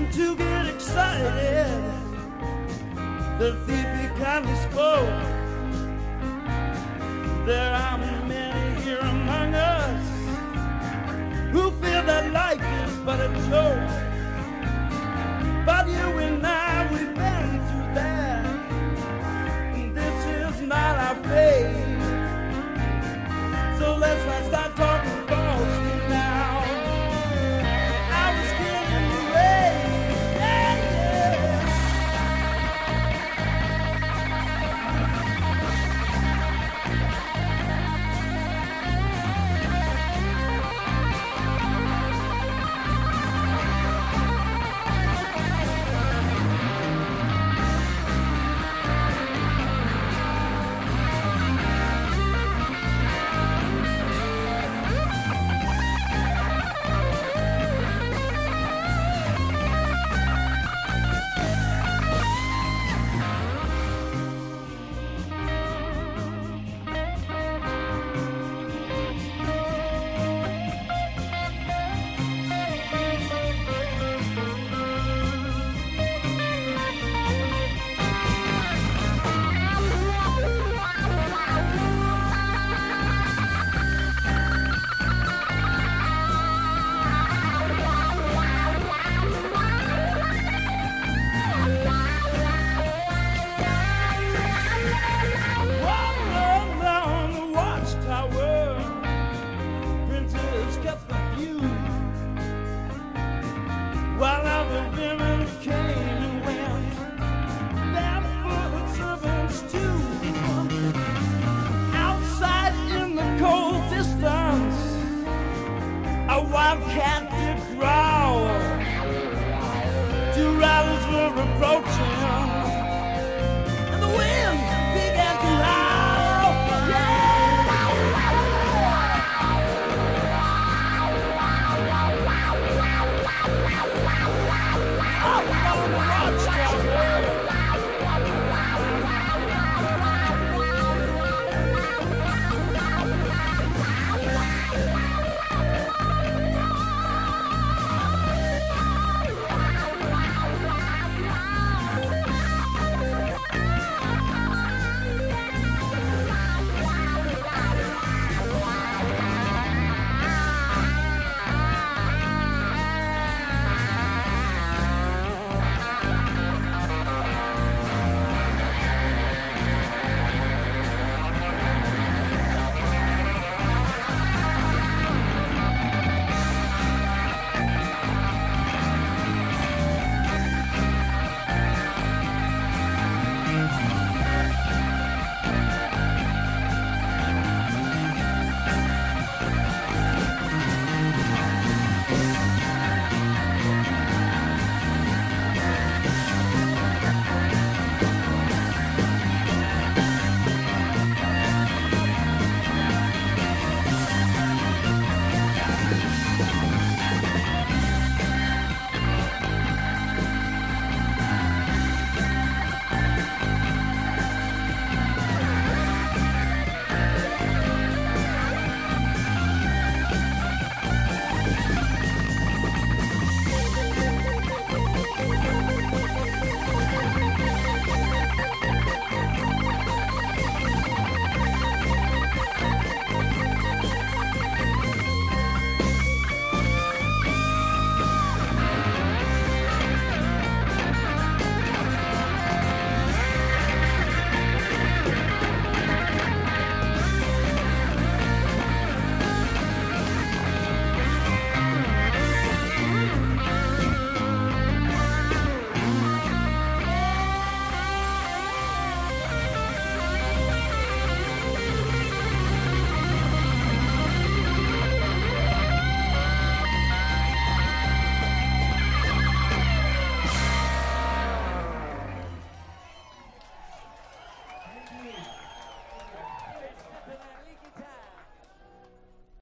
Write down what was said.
to get excited. The thief he kindly spoke. There are many here among us who feel that life is but a joke. But you and I, we've been through that, and this is not our fate. So let's not start talking falsely now. I was getting raised, yeah, yeah. While other women came and went, barefoot servants too. Outside in the cold distance, a wildcat did growl. Two riders were approaching.